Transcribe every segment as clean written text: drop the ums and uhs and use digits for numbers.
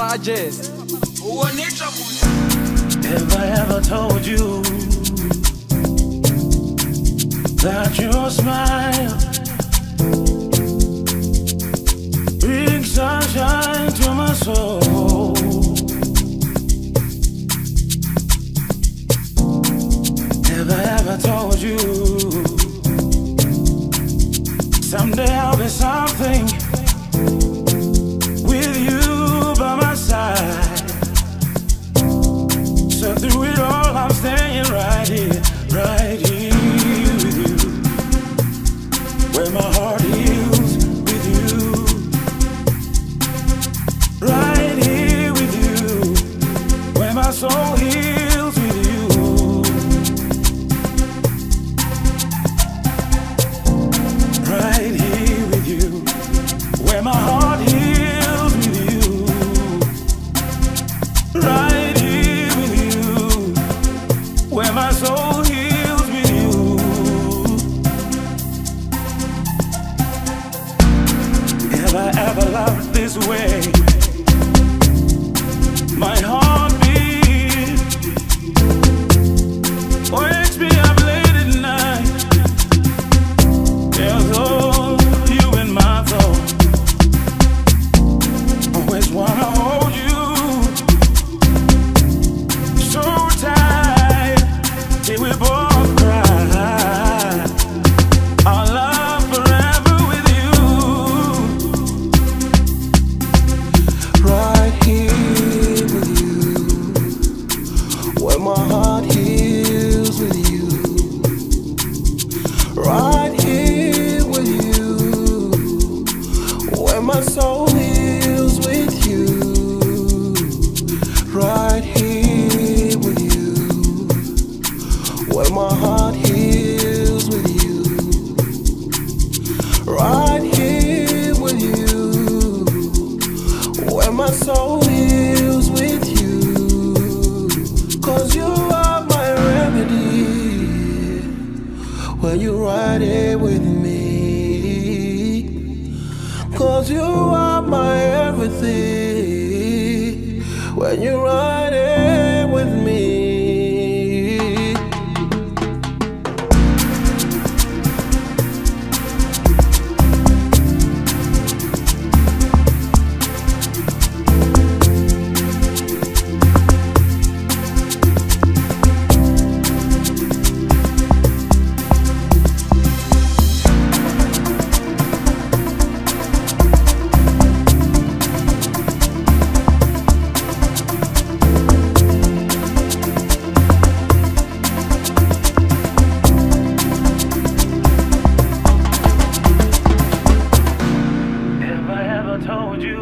Rajes. Have I ever told you that your smile brings sunshine to my soul? Have I ever told you someday I'll be something with you by my side? So through it all, I'm staying right here with you, where my heart heals with you. Right here with you, where my soul heals with you. Right here with you, where my heart heals with you. Right here with you, where my soul heals with you. Have I ever loved this way? My heartbeat wakes me up late at night. There's all you in my thoughts. Always wanna hold you so tight till we both cry. Our love forever with you. Right here with you, where my heart heals with you. Right here with you, where my soul heals with you. Right here with you, where my heart heals with you. Right here with you, where my soul heals with you. 'Cause you are my remedy when you're right here with me. 'Cause you are my everything when you're right here with me. Have I ever told you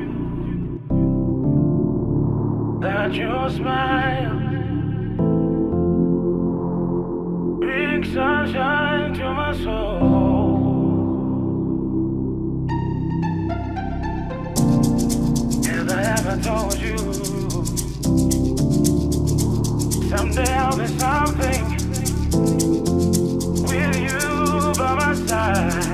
that your smile brings sunshine to my soul? Have I ever told you someday I'll be something with you by my side?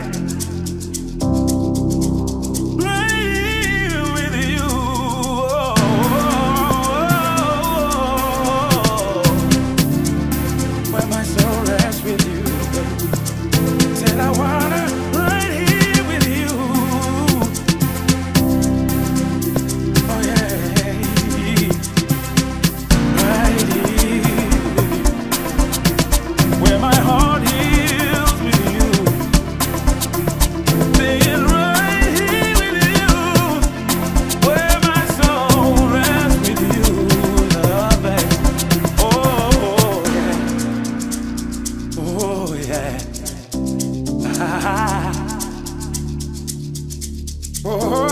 Oh,